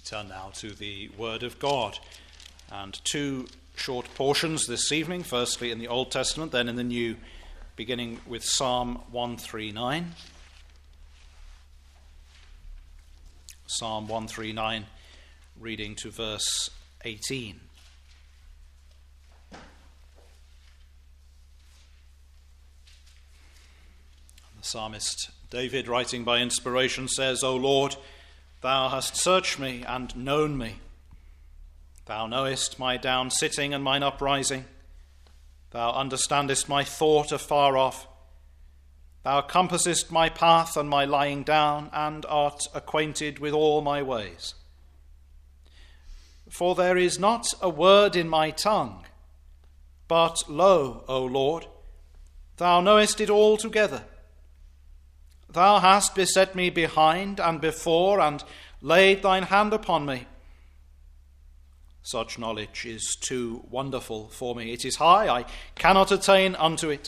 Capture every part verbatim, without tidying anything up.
Turn now to the Word of God, and two short portions this evening, firstly in the Old Testament, then in the New, beginning with Psalm one thirty-nine. Psalm one thirty-nine, reading to verse eighteen. The psalmist David, writing by inspiration, says, O Lord, Thou hast searched me and known me. Thou knowest my down sitting and mine uprising. Thou understandest my thought afar off. Thou compassest my path and my lying down, and art acquainted with all my ways. For there is not a word in my tongue, but lo, O Lord, thou knowest it altogether. Thou hast beset me behind and before, and laid thine hand upon me. Such knowledge is too wonderful for me. It is high, I cannot attain unto it.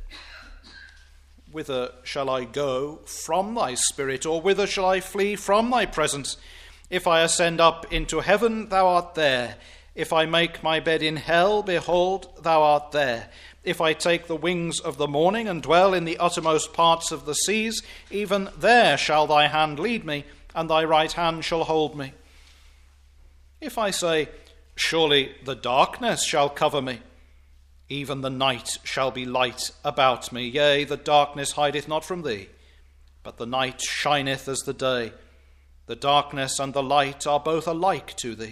Whither shall I go from thy spirit, or whither shall I flee from thy presence? If I ascend up into heaven, thou art there. If I make my bed in hell, behold, thou art there. If I take the wings of the morning and dwell in the uttermost parts of the seas, even there shall thy hand lead me, and thy right hand shall hold me. If I say, surely the darkness shall cover me, even the night shall be light about me. Yea, the darkness hideth not from thee, but the night shineth as the day. The darkness and the light are both alike to thee.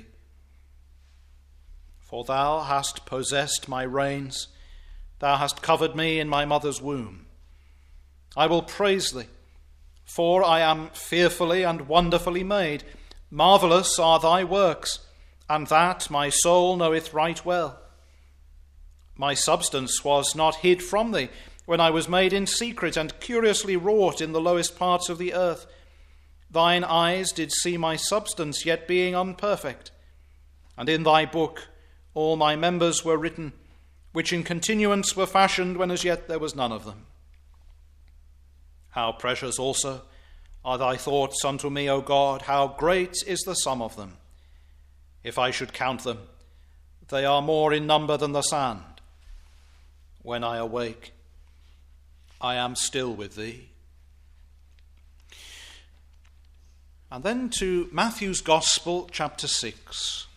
For thou hast possessed my reins, thou hast covered me in my mother's womb. I will praise thee, for I am fearfully and wonderfully made. Marvellous are thy works, and that my soul knoweth right well. My substance was not hid from thee, when I was made in secret and curiously wrought in the lowest parts of the earth. Thine eyes did see my substance, yet being unperfect. And in thy book all my members were written, which in continuance were fashioned when as yet there was none of them. How precious also are thy thoughts unto me, O God, how great is the sum of them. If I should count them, they are more in number than the sand. When I awake, I am still with thee. And then to Matthew's Gospel, chapter six.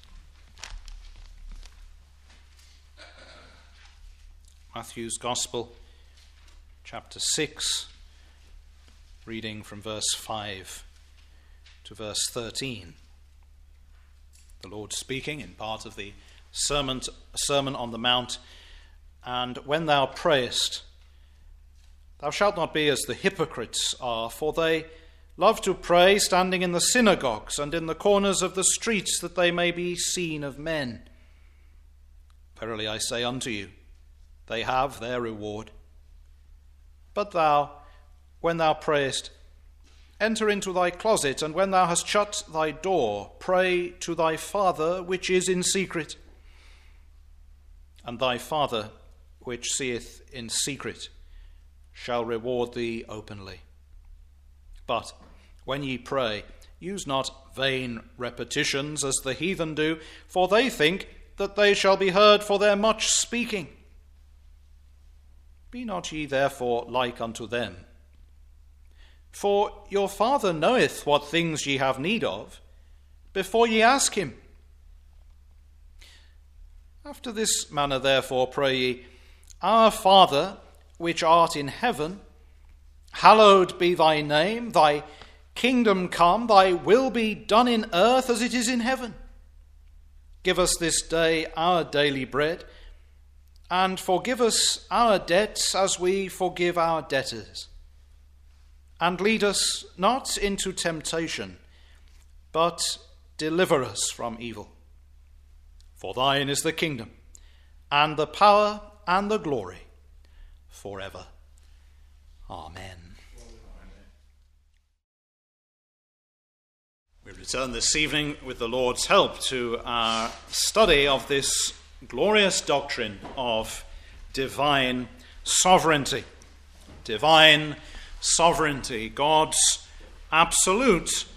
Matthew's Gospel, chapter six, reading from verse five to verse thirteen. The Lord speaking in part of the Sermon, Sermon on the Mount, and when thou prayest, thou shalt not be as the hypocrites are, for they love to pray standing in the synagogues and in the corners of the streets, that they may be seen of men. Verily I say unto you, they have their reward. But thou, when thou prayest, enter into thy closet, and when thou hast shut thy door, pray to thy Father which is in secret. And thy Father which seeth in secret shall reward thee openly. But when ye pray, use not vain repetitions as the heathen do, for they think that they shall be heard for their much speaking. Be not ye therefore like unto them. For your Father knoweth what things ye have need of, before ye ask him. After this manner therefore pray ye, Our Father, which art in heaven, hallowed be thy name, thy kingdom come, thy will be done in earth as it is in heaven. Give us this day our daily bread, and forgive us our debts as we forgive our debtors. And lead us not into temptation, but deliver us from evil. For thine is the kingdom, and the power, and the glory, forever. Amen. We return this evening with the Lord's help to our study of this glorious doctrine of divine sovereignty. Divine sovereignty, God's absolute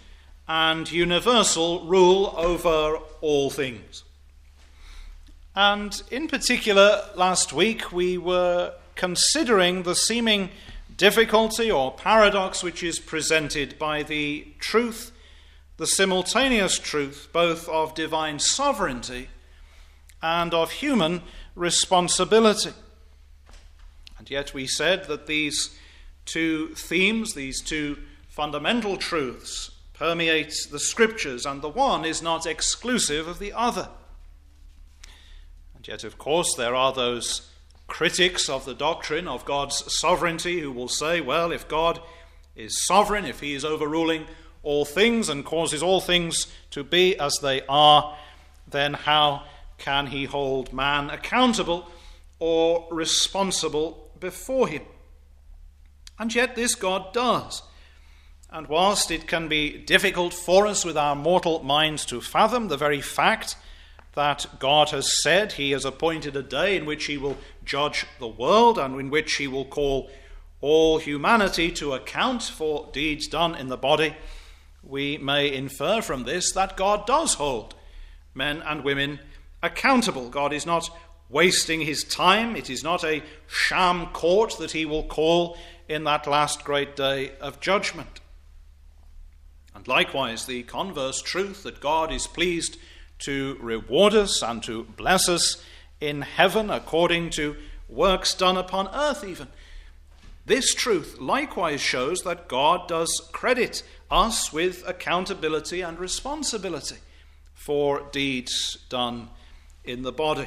and universal rule over all things. And in particular, last week we were considering the seeming difficulty or paradox which is presented by the truth, the simultaneous truth, both of divine sovereignty and of human responsibility. And yet we said that these two themes, these two fundamental truths, permeate the Scriptures, and the one is not exclusive of the other. And yet, of course, there are those critics of the doctrine of God's sovereignty who will say, well, if God is sovereign, if he is overruling all things and causes all things to be as they are, then how can he hold man accountable or responsible before him? And yet this God does. And whilst it can be difficult for us with our mortal minds to fathom the very fact that God has said he has appointed a day in which he will judge the world and in which he will call all humanity to account for deeds done in the body, we may infer from this that God does hold men and women accountable. God is not wasting his time. It is not a sham court that he will call in that last great day of judgment. And likewise, the converse truth that God is pleased to reward us and to bless us in heaven according to works done upon earth even. This truth likewise shows that God does credit us with accountability and responsibility for deeds done in the body.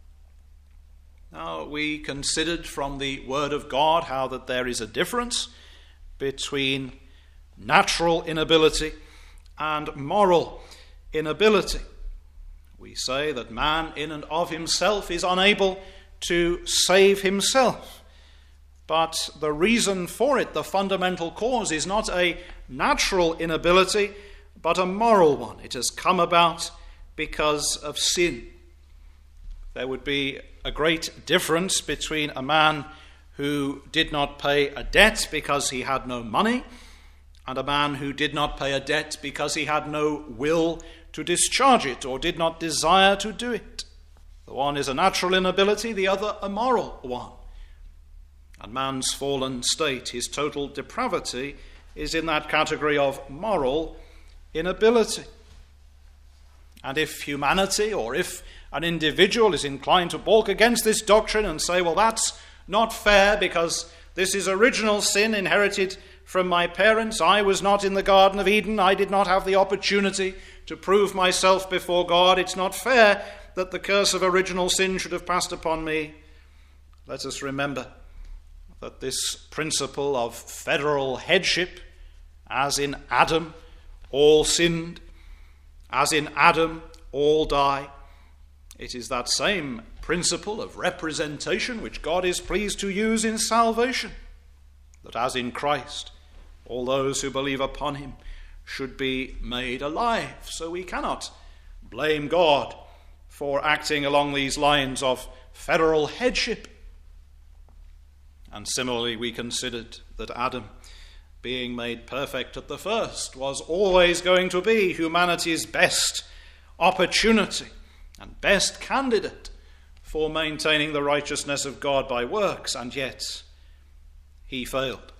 Now, we considered from the Word of God how that there is a difference between natural inability and moral inability. We say that man in and of himself is unable to save himself. But the reason for it, the fundamental cause, is not a natural inability, but a moral one. It has come about because of sin. There would be a great difference between a man who did not pay a debt because he had no money and a man who did not pay a debt because he had no will to discharge it or did not desire to do it. The one is a natural inability, the other a moral one. And man's fallen state, his total depravity, is in that category of moral inability. And if humanity or if an individual is inclined to balk against this doctrine and say, well, that's not fair because this is original sin inherited from my parents. I was not in the Garden of Eden. I did not have the opportunity to prove myself before God. It's not fair that the curse of original sin should have passed upon me. Let us remember that this principle of federal headship, as in Adam, all sinned, as in Adam, all die. It is that same principle of representation which God is pleased to use in salvation, that as in Christ, all those who believe upon him should be made alive. So we cannot blame God for acting along these lines of federal headship. And similarly, we considered that Adam, being made perfect at the first, was always going to be humanity's best opportunity and best candidate for maintaining the righteousness of God by works, and yet he failed.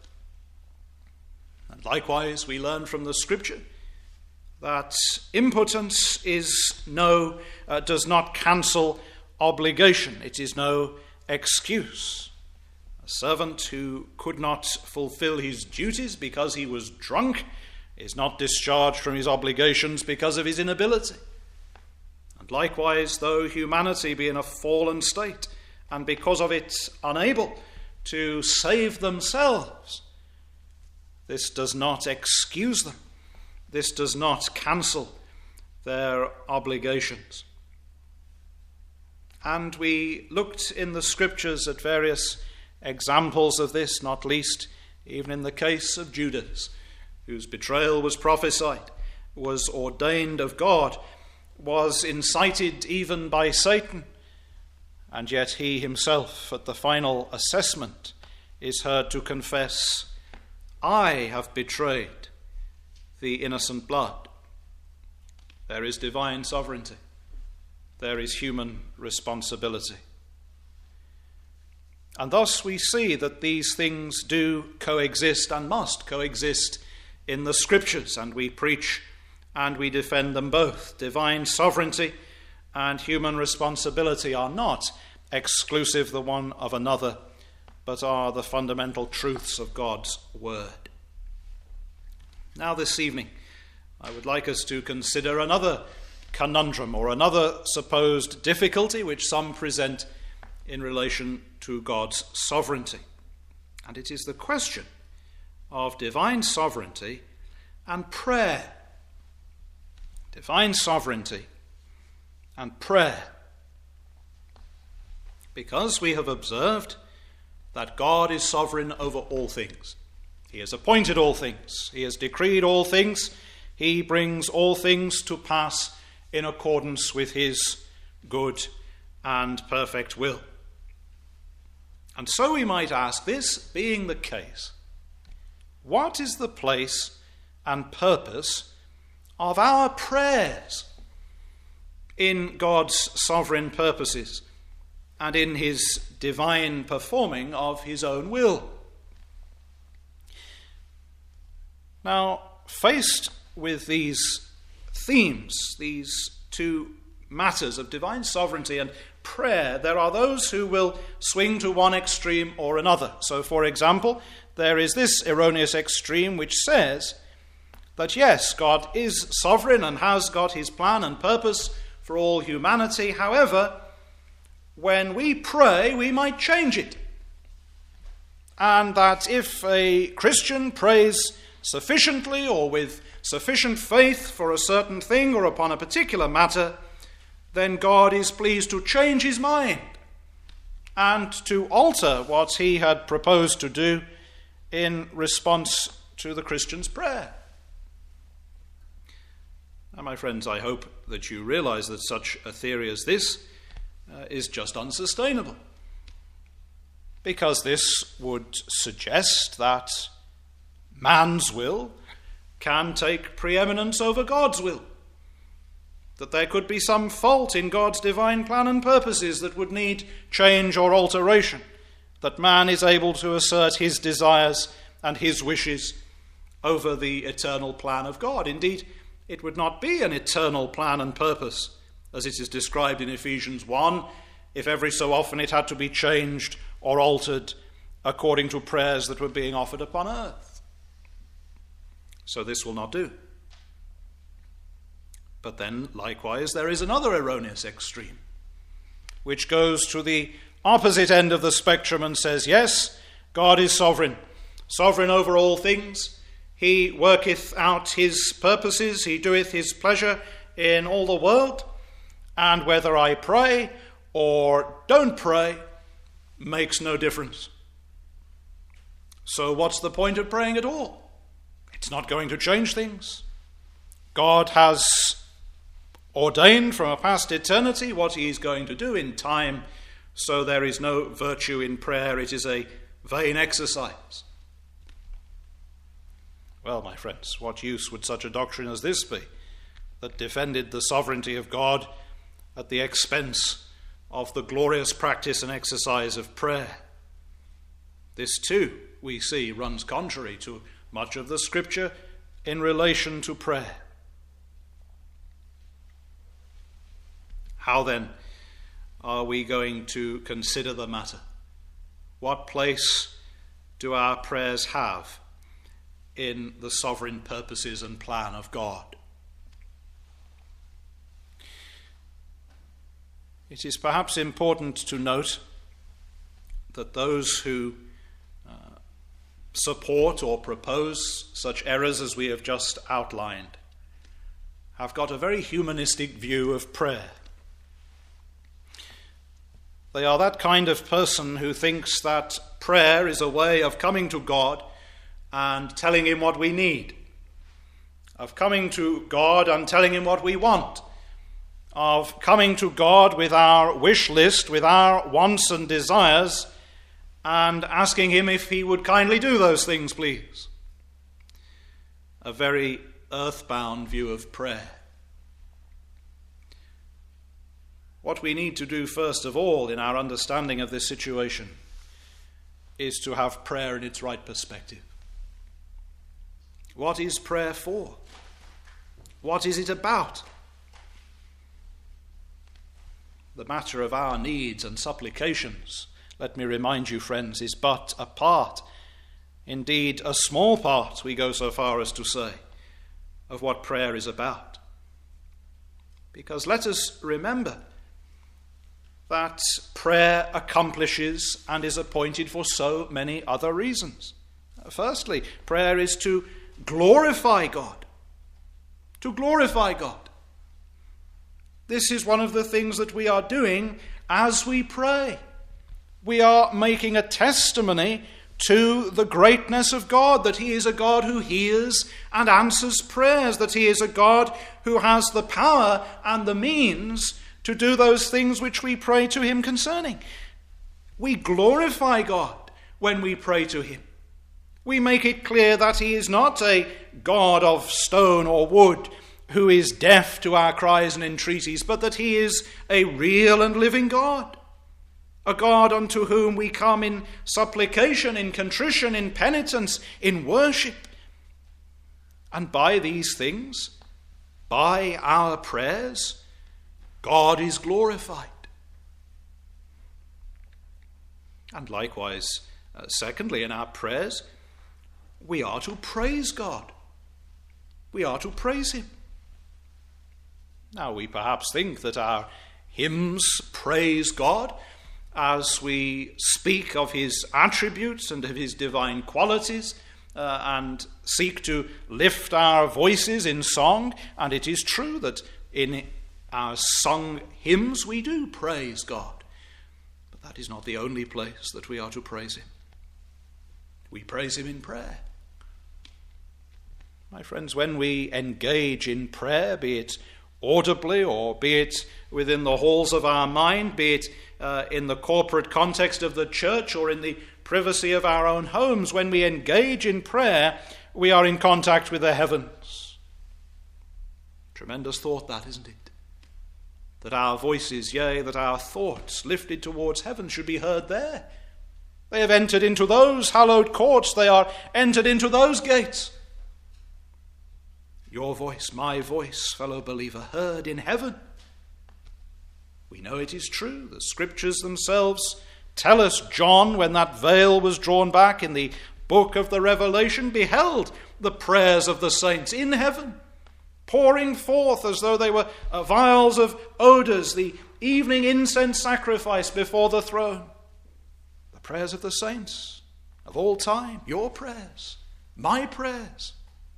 And likewise, we learn from the Scripture that impotence is no, uh, does not cancel obligation. It is no excuse. A servant who could not fulfill his duties because he was drunk is not discharged from his obligations because of his inability. And likewise, though humanity be in a fallen state and because of it unable to save themselves, this does not excuse them. This does not cancel their obligations. And we looked in the Scriptures at various examples of this, not least even in the case of Judas, whose betrayal was prophesied, was ordained of God, was incited even by Satan, and yet he himself at the final assessment is heard to confess, I have betrayed the innocent blood. There is divine sovereignty. There is human responsibility. And thus we see that these things do coexist and must coexist in the Scriptures, and we preach and we defend them both. Divine sovereignty and human responsibility are not exclusive the one of another, but are the fundamental truths of God's Word. Now this evening, I would like us to consider another conundrum or another supposed difficulty which some present in relation to God's sovereignty. And it is the question of divine sovereignty and prayer. Divine sovereignty and prayer. Because we have observed that God is sovereign over all things. He has appointed all things. He has decreed all things. He brings all things to pass in accordance with his good and perfect will. And so we might ask, this being the case, what is the place and purpose of our prayers in God's sovereign purposes and in his divine performing of his own will? Now, faced with these themes, these two matters of divine sovereignty and prayer, there are those who will swing to one extreme or another. So, for example, there is this erroneous extreme which says that yes, God is sovereign and has got his plan and purpose for all humanity. However, when we pray, we might change it. And that if a Christian prays sufficiently or with sufficient faith for a certain thing or upon a particular matter, then God is pleased to change his mind and to alter what he had proposed to do in response to the Christian's prayer. Now, my friends, I hope that you realize that such a theory as this uh, is just unsustainable, because this would suggest that man's will can take preeminence over God's will, that there could be some fault in God's divine plan and purposes that would need change or alteration, that man is able to assert his desires and his wishes over the eternal plan of God. Indeed, it would not be an eternal plan and purpose, as it is described in Ephesians one, if every so often it had to be changed or altered according to prayers that were being offered upon earth. So this will not do. But then, likewise, there is another erroneous extreme, which goes to the opposite end of the spectrum and says, yes, God is sovereign, sovereign over all things. He worketh out his purposes, he doeth his pleasure in all the world, and whether I pray or don't pray makes no difference. So what's the point of praying at all? It's not going to change things. God has ordained from a past eternity what he is going to do in time, so there is no virtue in prayer. It is a vain exercise. Well, my friends, what use would such a doctrine as this be, that defended the sovereignty of God at the expense of the glorious practice and exercise of prayer? This too, we see, runs contrary to much of the Scripture in relation to prayer. How then are we going to consider the matter? What place do our prayers have in the sovereign purposes and plan of God? It is perhaps important to note that those who uh, support or propose such errors as we have just outlined have got a very humanistic view of prayer. They are that kind of person who thinks that prayer is a way of coming to God and telling him what we need, of coming to God and telling him what we want, of coming to God with our wish list, with our wants and desires, and asking him if he would kindly do those things, please. A very earthbound view of prayer. What we need to do first of all in our understanding of this situation is to have prayer in its right perspective. What is prayer for? What is it about? The matter of our needs and supplications, let me remind you, friends, is but a part, indeed a small part, we go so far as to say, of what prayer is about. Because let us remember that prayer accomplishes and is appointed for so many other reasons. Firstly, prayer is to glorify God. To glorify God. This is one of the things that we are doing as we pray. We are making a testimony to the greatness of God, that he is a God who hears and answers prayers, that he is a God who has the power and the means to do those things which we pray to him concerning. We glorify God when we pray to him. We make it clear that he is not a God of stone or wood who is deaf to our cries and entreaties, but that he is a real and living God, a God unto whom we come in supplication, in contrition, in penitence, in worship. And by these things, by our prayers, God is glorified. And likewise, uh, secondly, in our prayers, we are to praise God. We are to praise him. Now, we perhaps think that our hymns praise God as we speak of his attributes and of his divine qualities uh, and seek to lift our voices in song. And it is true that in our sung hymns we do praise God. But that is not the only place that we are to praise him. We praise him in prayer. My friends, when we engage in prayer, be it audibly or be it within the halls of our mind, be it uh, in the corporate context of the church or in the privacy of our own homes, when we engage in prayer, we are in contact with the heavens. Tremendous thought that, isn't it? That our voices, yea, that our thoughts lifted towards heaven should be heard there. They have entered into those hallowed courts. They are entered into those gates. Your voice, my voice, fellow believer, heard in heaven. We know it is true. The scriptures themselves tell us John, when that veil was drawn back in the book of the Revelation, beheld the prayers of the saints in heaven, pouring forth as though they were vials of odors, the evening incense sacrifice before the throne. The prayers of the saints of all time, your prayers, my prayers.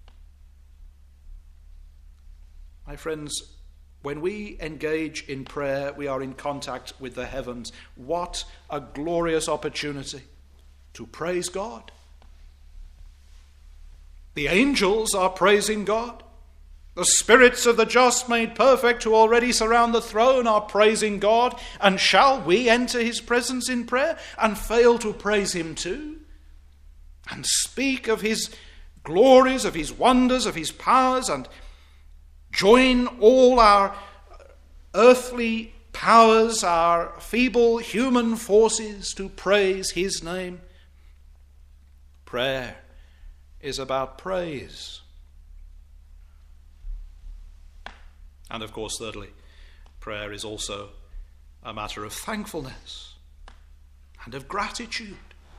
My friends, when we engage in prayer, we are in contact with the heavens. What a glorious opportunity to praise God. The angels are praising God. The spirits of the just made perfect who already surround the throne are praising God. And shall we enter his presence in prayer and fail to praise him too? And speak of his glories, of his wonders, of his powers, and join all our earthly powers, our feeble human forces to praise his name. Prayer is about praise. And of course, thirdly, prayer is also a matter of thankfulness and of gratitude.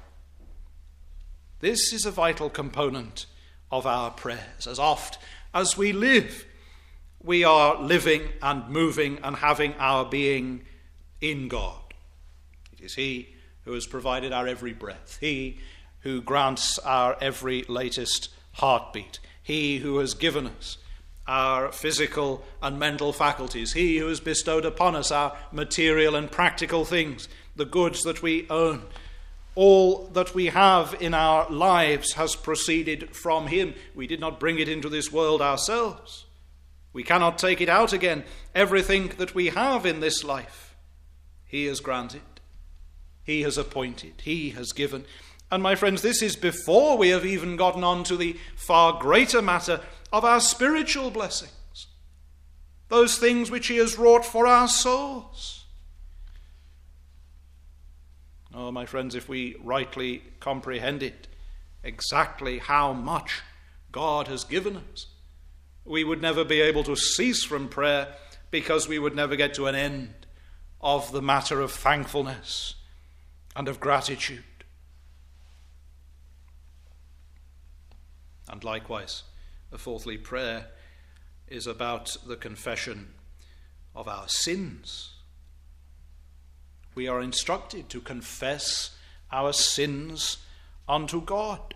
This is a vital component of our prayers. As oft as we live, we are living and moving and having our being in God. It is he who has provided our every breath, he who grants our every latest heartbeat, he who has given us our physical and mental faculties, he who has bestowed upon us our material and practical things, the goods that we own. All that we have in our lives has proceeded from him. We did not bring it into this world ourselves. We cannot take it out again. Everything that we have in this life, he has granted, he has appointed, he has given. And my friends, this is before we have even gotten on to the far greater matter of our spiritual blessings, those things which he has wrought for our souls. Oh, my friends, if we rightly comprehended exactly how much God has given us, we would never be able to cease from prayer, because we would never get to an end of the matter of thankfulness and of gratitude. And likewise, fourthly, prayer is about the confession of our sins. We are instructed to confess our sins unto God.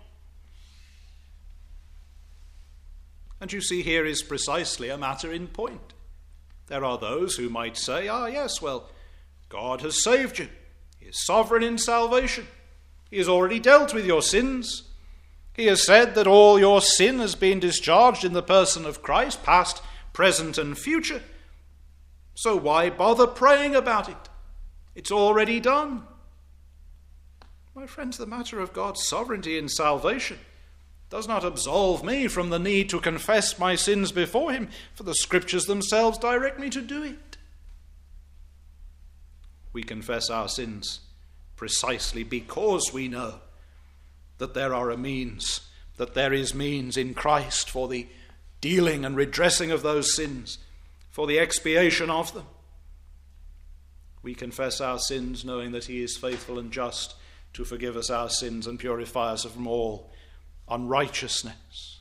And you see, here is precisely a matter in point. There are those who might say, ah, yes, well, God has saved you. He is sovereign in salvation. He has already dealt with your sins. He has said that all your sin has been discharged in the person of Christ, past, present, and future. So why bother praying about it? It's already done. My friends, the matter of God's sovereignty in salvation does not absolve me from the need to confess my sins before him, for the scriptures themselves direct me to do it. We confess our sins precisely because we know that there are a means, that there is means in Christ for the dealing and redressing of those sins, for the expiation of them. We confess our sins knowing that he is faithful and just to forgive us our sins and purify us from all unrighteousness.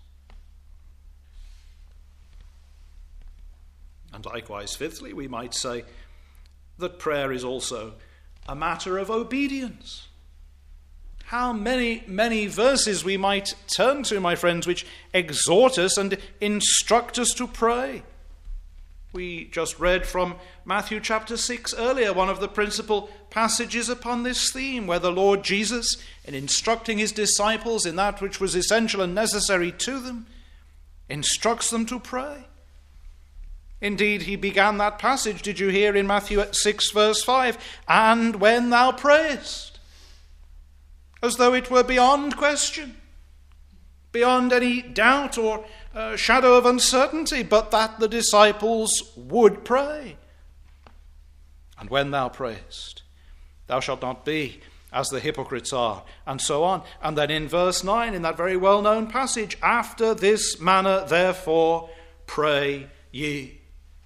And likewise, fifthly, we might say that prayer is also a matter of obedience. How many, many verses we might turn to, my friends, which exhort us and instruct us to pray. We just read from Matthew chapter six earlier, one of the principal passages upon this theme, where the Lord Jesus, in instructing his disciples in that which was essential and necessary to them, instructs them to pray. Indeed, he began that passage, did you hear, in Matthew six verse five, and when thou prayest, as though it were beyond question, beyond any doubt or uh, shadow of uncertainty, but that the disciples would pray. And when thou prayest, thou shalt not be as the hypocrites are, and so on. And then in verse nine, in that very well-known passage, after this manner, therefore, pray ye.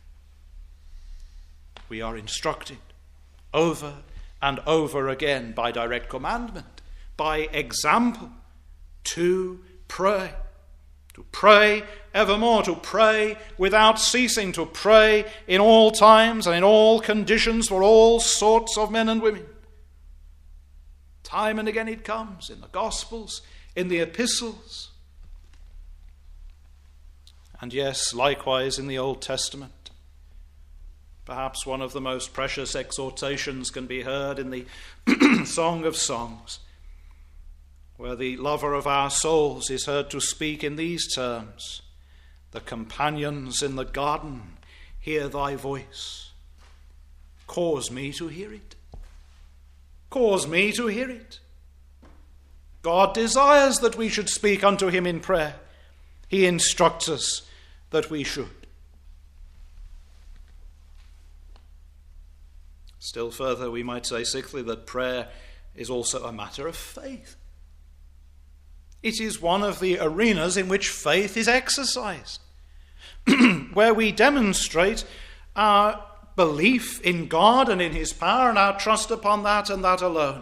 We are instructed over and over again by direct commandment, by example, to pray. To pray evermore, to pray without ceasing, to pray in all times and in all conditions for all sorts of men and women. Time and again it comes in the Gospels, in the epistles, and yes, likewise in the Old Testament. Perhaps one of the most precious exhortations can be heard in the Song of Songs, where the lover of our souls is heard to speak in these terms: the companions in the garden hear thy voice. Cause me to hear it. Cause me to hear it. God desires that we should speak unto him in prayer. He instructs us that we should. Still further, we might say, sixthly, that prayer is also a matter of faith. It is one of the arenas in which faith is exercised, where we demonstrate our belief in God and in his power and our trust upon that and that alone.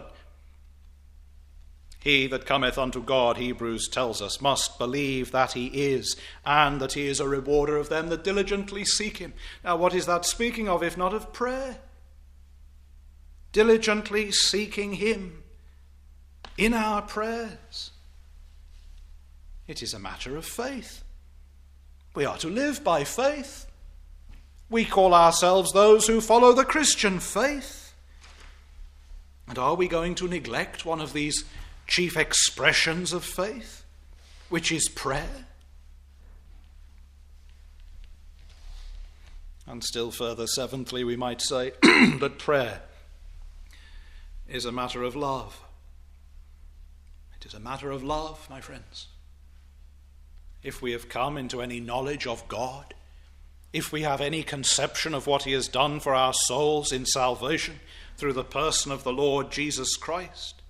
He that cometh unto God, Hebrews tells us, must believe that he is, and that he is a rewarder of them that diligently seek him. Now, what is that speaking of, if not of prayer? Diligently seeking him in our prayers. It is a matter of faith. We are to live by faith. We call ourselves those who follow the Christian faith. And are we going to neglect one of these chief expressions of faith, which is prayer? And still further, seventhly, we might say that prayer is a matter of love. It is a matter of love, my friends. If we have come into any knowledge of God, if we have any conception of what he has done for our souls in salvation through the person of the Lord Jesus Christ,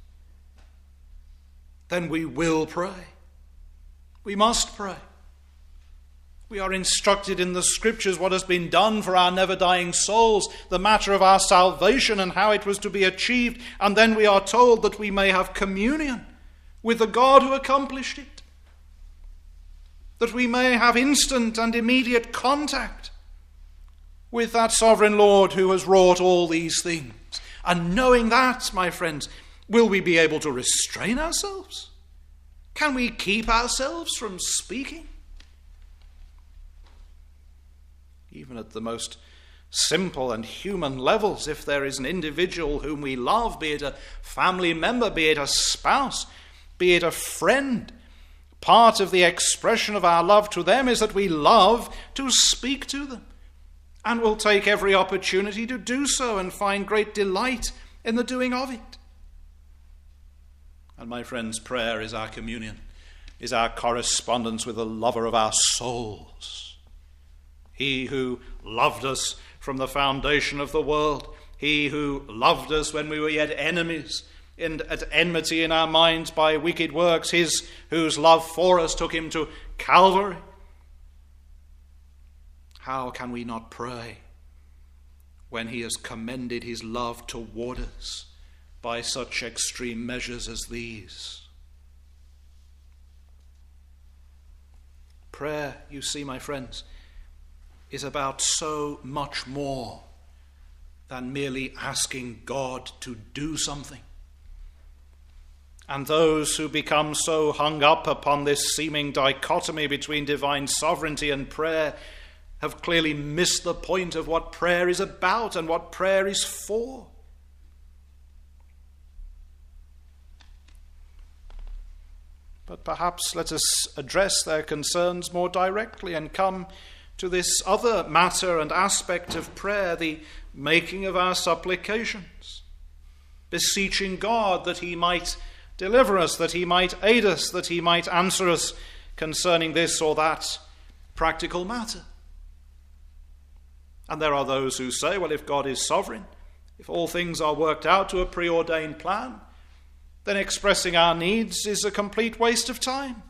then we will pray. We must pray. We are instructed in the Scriptures what has been done for our never-dying souls, the matter of our salvation and how it was to be achieved, and then we are told that we may have communion with the God who accomplished it, that we may have instant and immediate contact with that sovereign Lord who has wrought all these things. And knowing that, my friends, will we be able to restrain ourselves? Can we keep ourselves from speaking? Even at the most simple and human levels, if there is an individual whom we love, be it a family member, be it a spouse, be it a friend, part of the expression of our love to them is that we love to speak to them, and will take every opportunity to do so and find great delight in the doing of it. And my friends, prayer is our communion, is our correspondence with the lover of our souls. He who loved us from the foundation of the world, he who loved us when we were yet enemies and at enmity in our minds by wicked works, his whose love for us took him to Calvary. How can we not pray when he has commended his love toward us by such extreme measures as these? Prayer, you see, my friends, is about so much more than merely asking God to do something. And those who become so hung up upon this seeming dichotomy between divine sovereignty and prayer have clearly missed the point of what prayer is about and what prayer is for. But perhaps let us address their concerns more directly and come to this other matter and aspect of prayer, the making of our supplications, beseeching God that he might deliver us, that he might aid us, that he might answer us concerning this or that practical matter. And there are those who say, well, if God is sovereign, if all things are worked out to a preordained plan, then expressing our needs is a complete waste of time.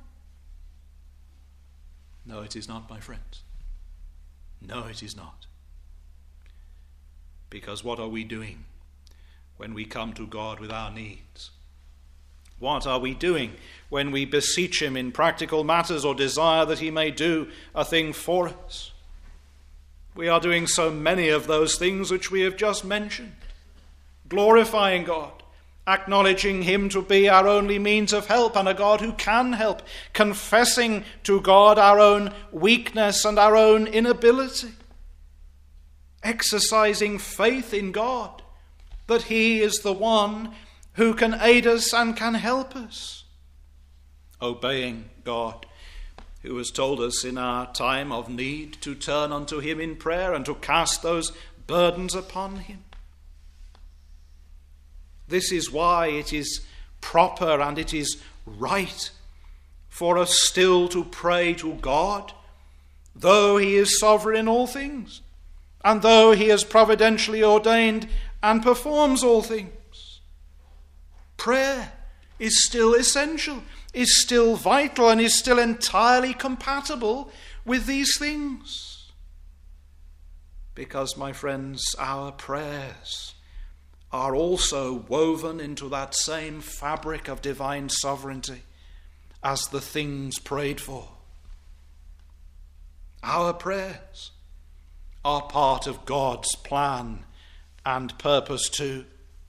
No, it is not, my friends. No, it is not. Because what are we doing when we come to God with our needs? What are we doing when we beseech him in practical matters or desire that he may do a thing for us? We are doing so many of those things which we have just mentioned. Glorifying God, acknowledging him to be our only means of help and a God who can help, confessing to God our own weakness and our own inability, exercising faith in God that he is the one who can aid us and can help us, obeying God, who has told us in our time of need to turn unto him in prayer and to cast those burdens upon him. This is why it is proper and it is right for us still to pray to God, though he is sovereign in all things, and though he has providentially ordained and performs all things. Prayer is still essential, is still vital, and is still entirely compatible with these things. Because, my friends, our prayers are also woven into that same fabric of divine sovereignty as the things prayed for. Our prayers are part of God's plan and purpose too.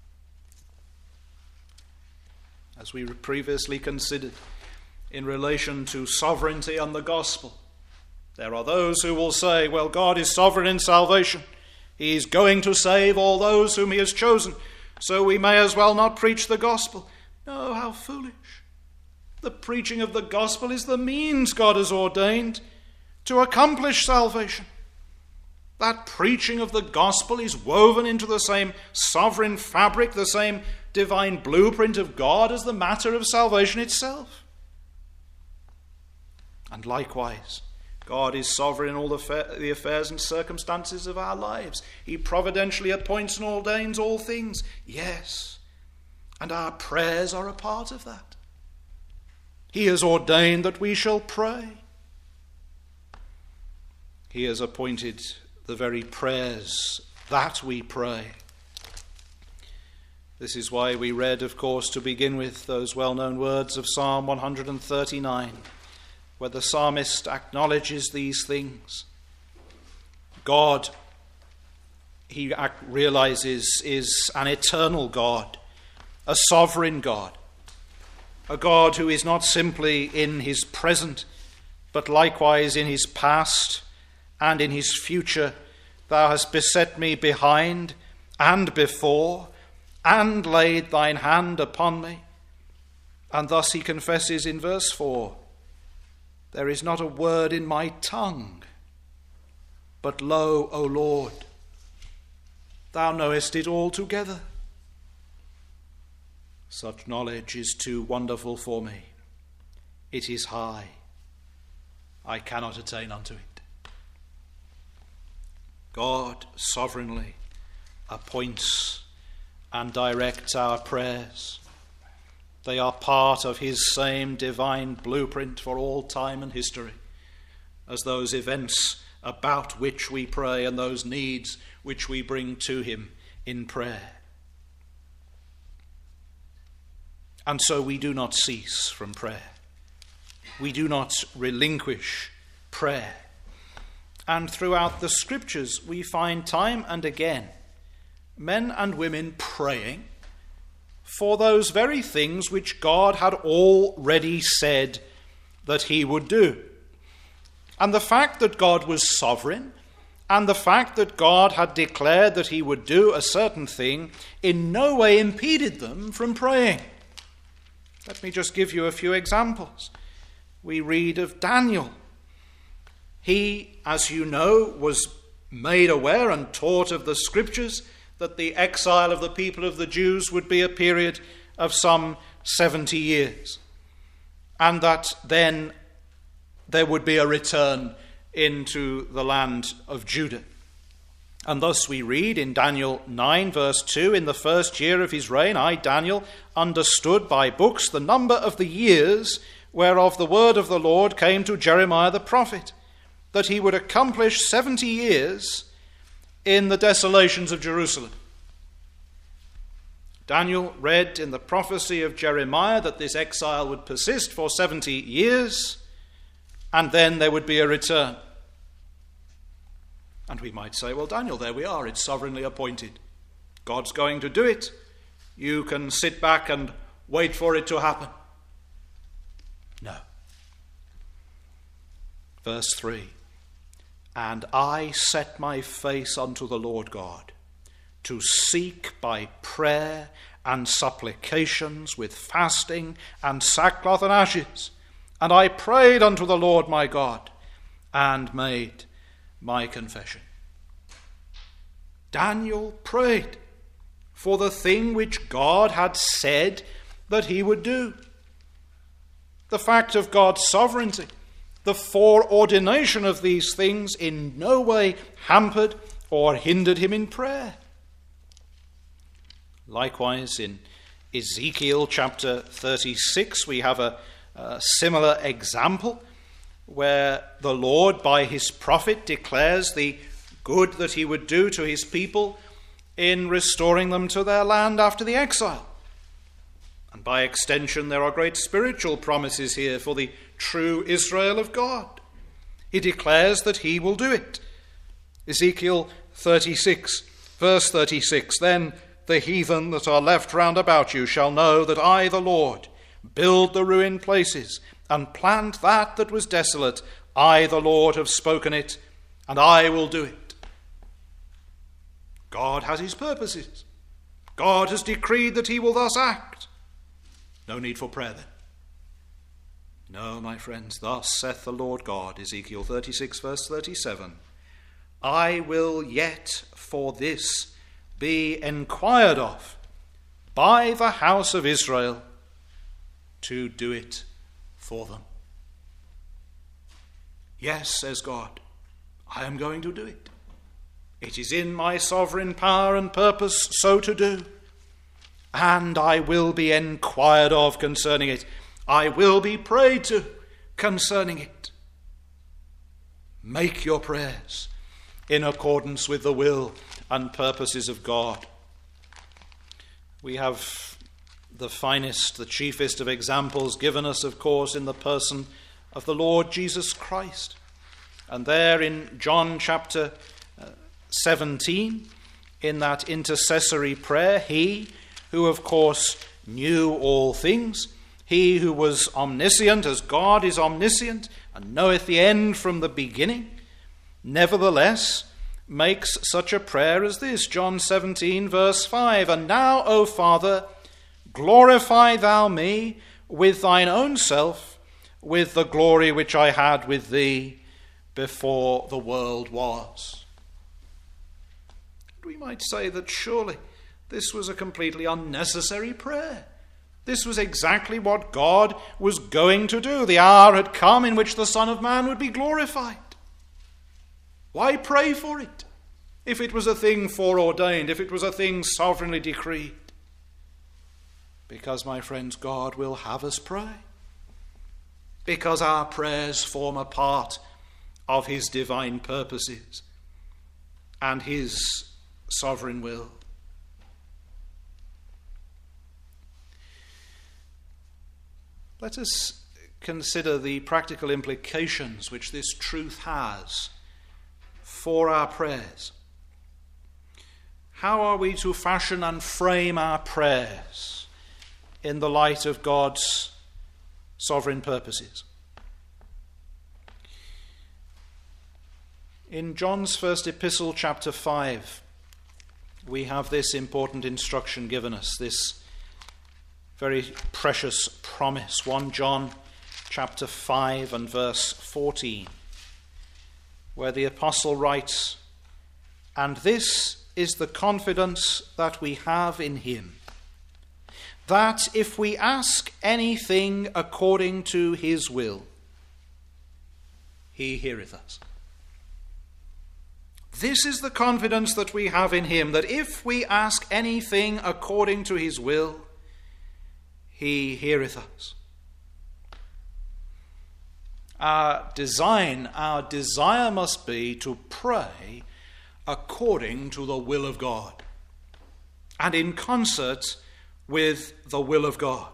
As we previously considered in relation to sovereignty and the gospel, there are those who will say, well, God is sovereign in salvation. He is going to save all those whom he has chosen, so we may as well not preach the gospel. No, how foolish. The preaching of the gospel is the means God has ordained to accomplish salvation. That preaching of the gospel is woven into the same sovereign fabric, the same divine blueprint of God as the matter of salvation itself. And likewise, God is sovereign in all the affairs and circumstances of our lives. He providentially appoints and ordains all things. Yes, and our prayers are a part of that. He has ordained that we shall pray. He has appointed the very prayers that we pray. This is why we read, of course, to begin with, those well-known words of Psalm one hundred thirty-nine, where the psalmist acknowledges these things. God, he realizes, is an eternal God, a sovereign God, a God who is not simply in his present, but likewise in his past and in his future. Thou hast beset me behind and before, and laid thine hand upon me. And thus he confesses in verse four, there is not a word in my tongue, but lo, O Lord, thou knowest it altogether. Such knowledge is too wonderful for me. It is high. I cannot attain unto it. God sovereignly appoints and directs our prayers. They are part of his same divine blueprint for all time and history, as those events about which we pray and those needs which we bring to him in prayer. And so we do not cease from prayer. We do not relinquish prayer. And throughout the scriptures we find time and again men and women praying for those very things which God had already said that he would do. And the fact that God was sovereign and the fact that God had declared that he would do a certain thing in no way impeded them from praying. Let me just give you a few examples. We read of Daniel. He, as you know, was made aware and taught of the scriptures that the exile of the people of the Jews would be a period of some seventy years, and that then there would be a return into the land of Judah. And thus we read in Daniel nine verse two, in the first year of his reign, I, Daniel, understood by books the number of the years whereof the word of the Lord came to Jeremiah the prophet, that he would accomplish seventy years in the desolations of Jerusalem. Daniel read in the prophecy of Jeremiah that this exile would persist for seventy years, and then there would be a return. And we might say, well, Daniel, there we are, it's sovereignly appointed. God's going to do it. You can sit back and wait for it to happen. No. Verse three. And I set my face unto the Lord God, to seek by prayer and supplications with fasting and sackcloth and ashes. And I prayed unto the Lord my God, and made my confession. Daniel prayed for the thing which God had said that he would do. The fact of God's sovereignty, the foreordination of these things in no way hampered or hindered him in prayer. Likewise, in Ezekiel chapter thirty-six, we have a, a similar example where the Lord, by his prophet, declares the good that he would do to his people in restoring them to their land after the exile. And by extension, there are great spiritual promises here for the true Israel of God. He declares that he will do it. Ezekiel thirty-six, verse thirty-six, then the heathen that are left round about you shall know that I, the Lord, build the ruined places and plant that that was desolate. I, the Lord, have spoken it, and I will do it. God has his purposes. God has decreed that he will thus act. No need for prayer then. No, my friends, thus saith the Lord God, Ezekiel thirty-six, verse thirty-seven, I will yet for this be enquired of by the house of Israel to do it for them. Yes, says God, I am going to do it. It is in my sovereign power and purpose so to do. And I will be inquired of concerning it. I will be prayed to concerning it. Make your prayers in accordance with the will and purposes of God. We have the finest, the chiefest of examples given us, of course, in the person of the Lord Jesus Christ. And there in John chapter seventeen, in that intercessory prayer, he who, of course, knew all things, he who was omniscient, as God is omniscient, and knoweth the end from the beginning, nevertheless makes such a prayer as this. John seventeen, verse five, And now, O Father, glorify thou me with thine own self, with the glory which I had with thee before the world was. We might say that surely this was a completely unnecessary prayer. This was exactly what God was going to do. The hour had come in which the Son of Man would be glorified. Why pray for it if it was a thing foreordained, if it was a thing sovereignly decreed? Because, my friends, God will have us pray. Because our prayers form a part of his divine purposes and his sovereign will. Let us consider the practical implications which this truth has for our prayers. How are we to fashion and frame our prayers in the light of God's sovereign purposes? In John's first epistle, chapter five, we have this important instruction given us, this very precious promise. First John chapter five and verse fourteen, where the apostle writes, And this is the confidence that we have in him, that if we ask anything according to his will, he heareth us. This is the confidence that we have in him, that if we ask anything according to his will, he heareth us. Our design, our desire must be to pray according to the will of God and in concert with the will of God.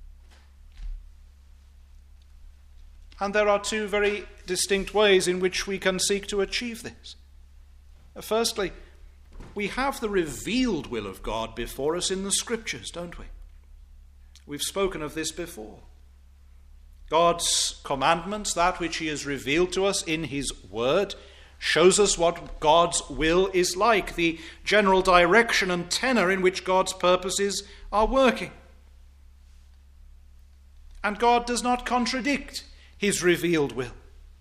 And there are two very distinct ways in which we can seek to achieve this. Firstly, we have the revealed will of God before us in the Scriptures, don't we? We've spoken of this before. God's commandments, that which he has revealed to us in his word, shows us what God's will is like, the general direction and tenor in which God's purposes are working. And God does not contradict his revealed will.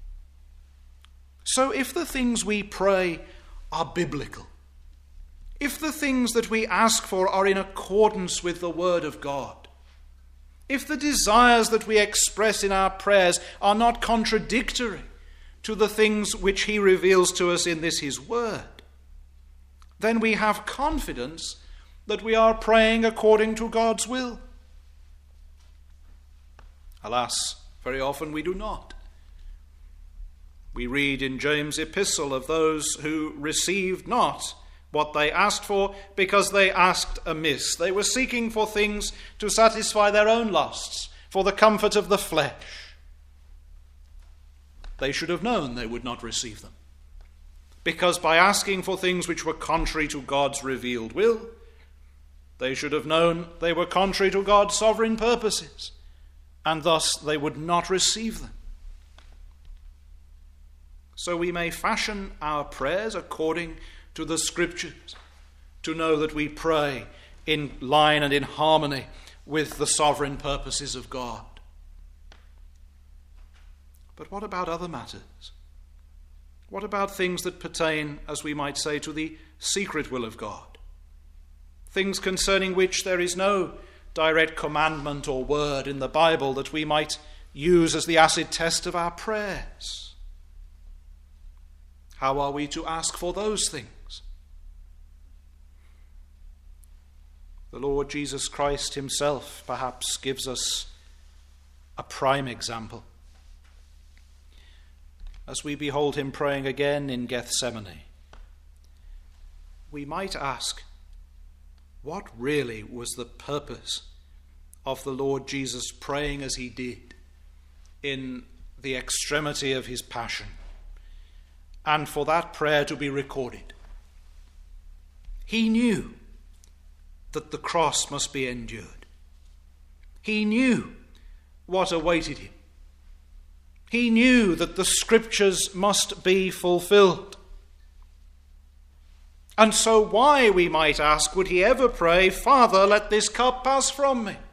So if the things we pray are biblical, if the things that we ask for are in accordance with the word of God, if the desires that we express in our prayers are not contradictory to the things which he reveals to us in this his word, then we have confidence that we are praying according to God's will. Alas, very often we do not. We read in James' epistle of those who received not what they asked for because they asked amiss. They were seeking for things to satisfy their own lusts, for the comfort of the flesh. They should have known they would not receive them, because by asking for things which were contrary to God's revealed will, they should have known they were contrary to God's sovereign purposes, and thus they would not receive them. So we may fashion our prayers according to the Scriptures, to know that we pray in line and in harmony with the sovereign purposes of God. But what about other matters? What about things that pertain, as we might say, to the secret will of God? Things concerning which there is no direct commandment or word in the Bible that we might use as the acid test of our prayers. How are we to ask for those things? The Lord Jesus Christ himself perhaps gives us a prime example. As we behold him praying again in Gethsemane, we might ask, what really was the purpose of the Lord Jesus praying as he did in the extremity of his passion, and for that prayer to be recorded? He knew that the cross must be endured. He knew what awaited him. He knew that the scriptures must be fulfilled. And so why, we might ask, would he ever pray, Father, let this cup pass from me?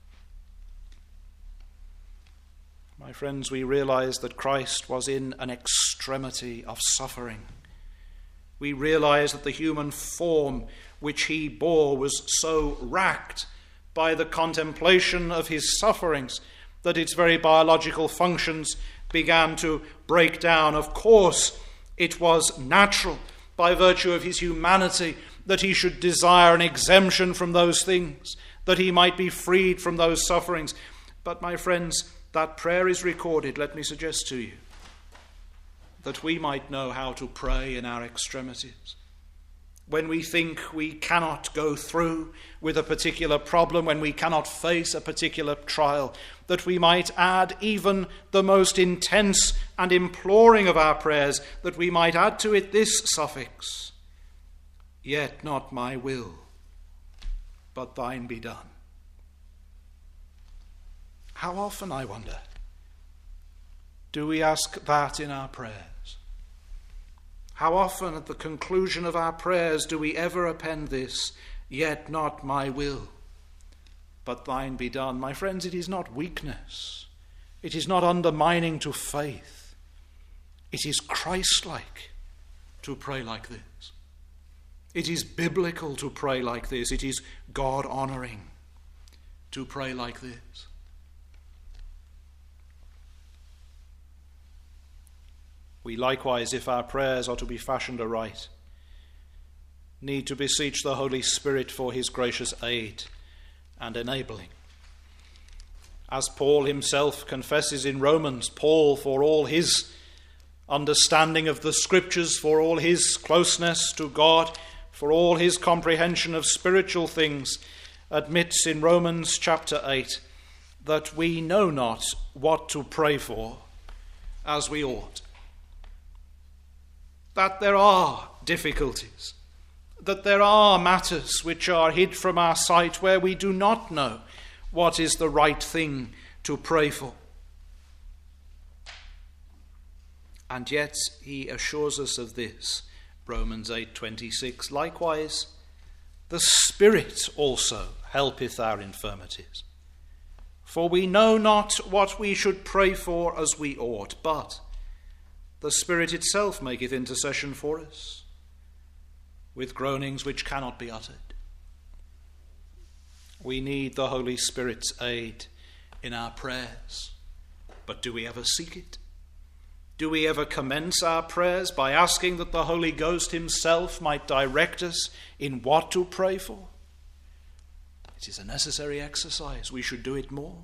My friends, we realize that Christ was in an extremity of suffering. We realize that the human form which he bore was so racked by the contemplation of his sufferings that its very biological functions began to break down. Of course, it was natural, by virtue of his humanity, that he should desire an exemption from those things, that he might be freed from those sufferings. But, my friends, that prayer is recorded, let me suggest to you, that we might know how to pray in our extremities. When we think we cannot go through with a particular problem, when we cannot face a particular trial, that we might add even the most intense and imploring of our prayers, that we might add to it this suffix, yet not my will, but thine be done. How often, I wonder, do we ask that in our prayers? How often at the conclusion of our prayers do we ever append this, yet not my will, but thine be done? My friends, it is not weakness. It is not undermining to faith. It is Christ-like to pray like this. It is biblical to pray like this. It is God-honoring to pray like this. We likewise, if our prayers are to be fashioned aright, need to beseech the Holy Spirit for his gracious aid and enabling. As Paul himself confesses in Romans, Paul, for all his understanding of the Scriptures, for all his closeness to God, for all his comprehension of spiritual things, admits in Romans chapter eight that we know not what to pray for as we ought. That there are difficulties, that there are matters which are hid from our sight where we do not know what is the right thing to pray for. And yet he assures us of this, Romans eight twenty-six, likewise, the Spirit also helpeth our infirmities. For we know not what we should pray for as we ought, but the Spirit itself maketh intercession for us, with groanings which cannot be uttered. We need the Holy Spirit's aid in our prayers, but do we ever seek it? Do we ever commence our prayers by asking that the Holy Ghost himself might direct us in what to pray for? It is a necessary exercise. We should do it more.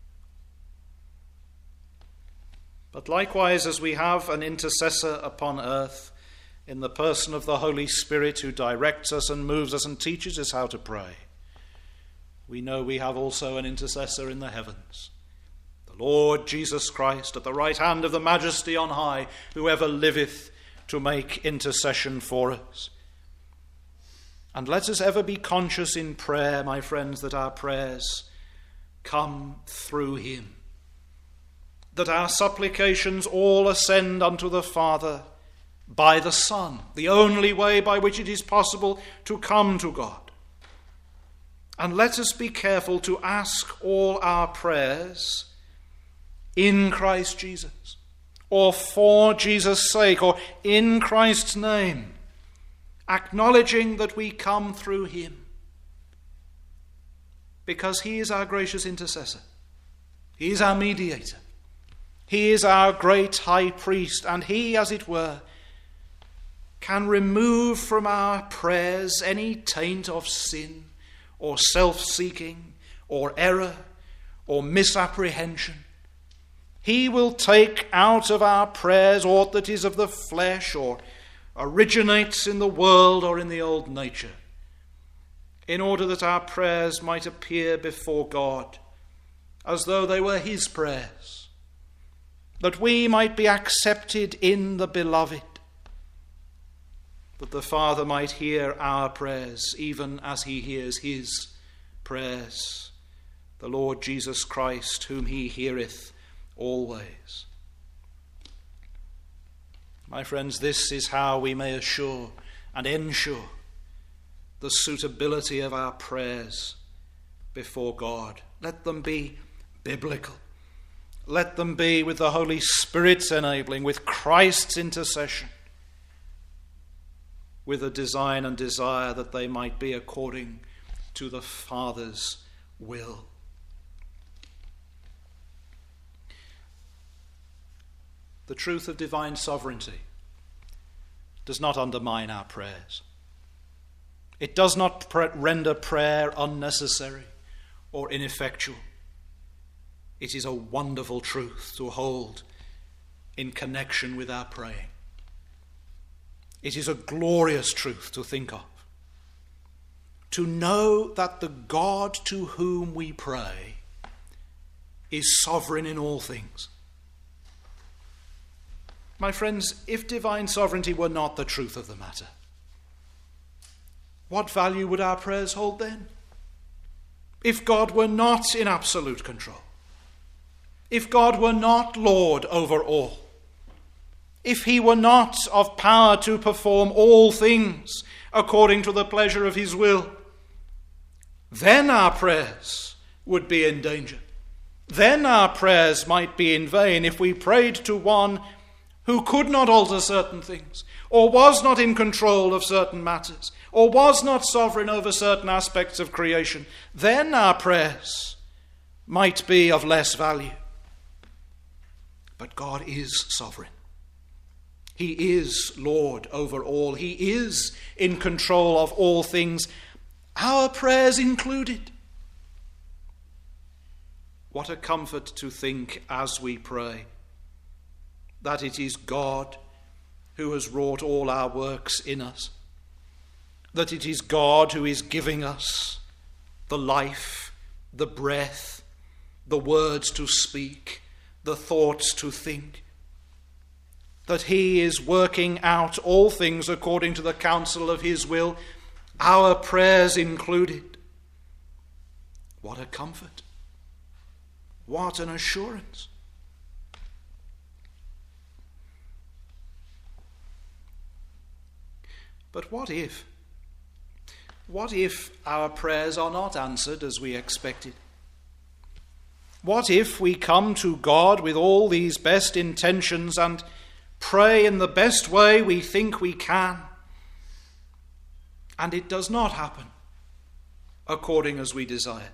But likewise, as we have an intercessor upon earth in the person of the Holy Spirit who directs us and moves us and teaches us how to pray, we know we have also an intercessor in the heavens, the Lord Jesus Christ, at the right hand of the Majesty on high, who ever liveth to make intercession for us. And let us ever be conscious in prayer, my friends, that our prayers come through him, that our supplications all ascend unto the Father by the Son, the only way by which it is possible to come to God. And let us be careful to ask all our prayers in Christ Jesus, or for Jesus' sake, or in Christ's name, acknowledging that we come through him, because he is our gracious intercessor. He is our mediator. He is our great high priest, and he, as it were, can remove from our prayers any taint of sin or self-seeking or error or misapprehension. He will take out of our prayers aught that is of the flesh or originates in the world or in the old nature, in order that our prayers might appear before God as though they were his prayers, that we might be accepted in the beloved, that the Father might hear our prayers even as he hears his prayers, the Lord Jesus Christ, whom he heareth always. My friends, this is how we may assure and ensure the suitability of our prayers before God. Let them be biblical. Let them be with the Holy Spirit's enabling, with Christ's intercession, with a design and desire that they might be according to the Father's will. The truth of divine sovereignty does not undermine our prayers. It does not pre- render prayer unnecessary or ineffectual. It is a wonderful truth to hold in connection with our praying. It is a glorious truth to think of. To know that the God to whom we pray is sovereign in all things. My friends, if divine sovereignty were not the truth of the matter, what value would our prayers hold then? If God were not in absolute control, if God were not Lord over all, if he were not of power to perform all things according to the pleasure of his will, then our prayers would be in danger. Then our prayers might be in vain if we prayed to one who could not alter certain things, or was not in control of certain matters, or was not sovereign over certain aspects of creation. Then our prayers might be of less value. But God is sovereign. He is Lord over all. He is in control of all things, our prayers included. What a comfort to think as we pray that it is God who has wrought all our works in us, that it is God who is giving us the life, the breath, the words to speak, the thoughts to think, that he is working out all things according to the counsel of his will, our prayers included. What a comfort. What an assurance. But what if? What if our prayers are not answered as we expected? What if we come to God with all these best intentions and pray in the best way we think we can, and it does not happen according as we desired?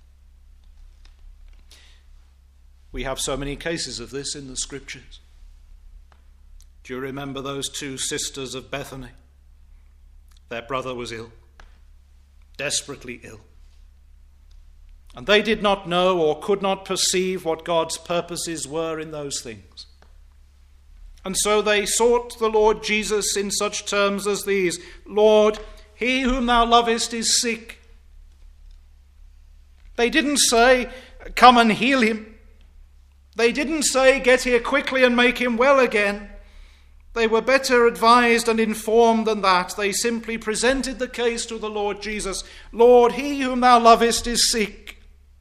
We have so many cases of this in the Scriptures. Do you remember those two sisters of Bethany? Their brother was ill, desperately ill. And they did not know or could not perceive what God's purposes were in those things. And so they sought the Lord Jesus in such terms as these: Lord, he whom thou lovest is sick. They didn't say, come and heal him. They didn't say, get here quickly and make him well again. They were better advised and informed than that. They simply presented the case to the Lord Jesus. Lord, he whom thou lovest is sick.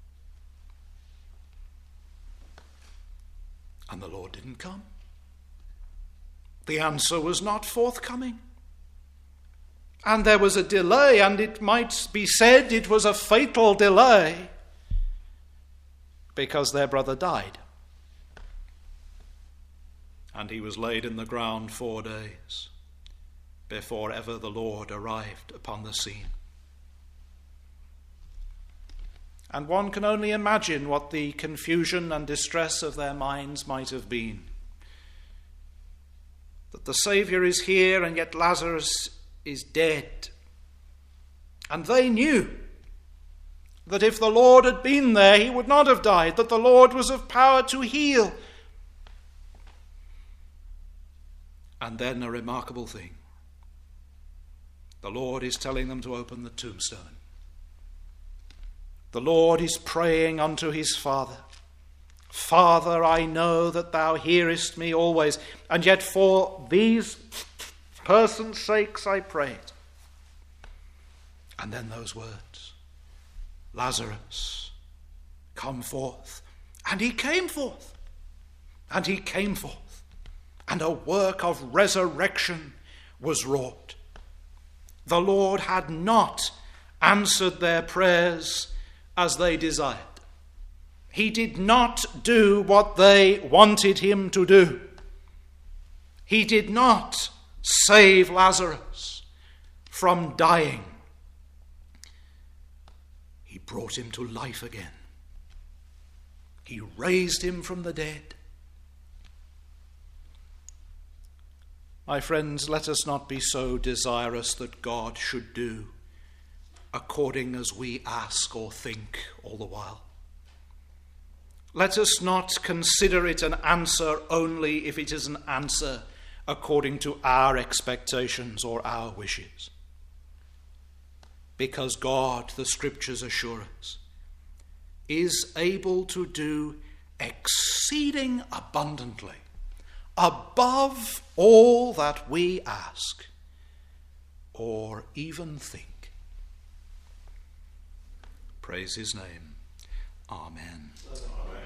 And the Lord didn't come. The answer was not forthcoming. And there was a delay, and it might be said it was a fatal delay, because their brother died. And he was laid in the ground four days before ever the Lord arrived upon the scene. And one can only imagine what the confusion and distress of their minds might have been. that the Saviour is here and yet Lazarus is dead. And they knew that if the Lord had been there, he would not have died, that the Lord was of power to heal. And then a remarkable thing. The Lord is telling them to open the tombstone. The Lord is praying unto his Father. Father, I know that thou hearest me always, and yet for these persons' sakes I prayed. And then those words, Lazarus, come forth. And he came forth. And he came forth. And a work of resurrection was wrought. The Lord had not answered their prayers as they desired. He did not do what they wanted him to do. He did not save Lazarus from dying. He brought him to life again. He raised him from the dead. My friends, let us not be so desirous that God should do according as we ask or think all the while. Let us not consider it an answer only if it is an answer according to our expectations or our wishes. Because God, the Scriptures assure us, is able to do exceeding abundantly, above all that we ask or even think. Praise his name. Amen. Amen.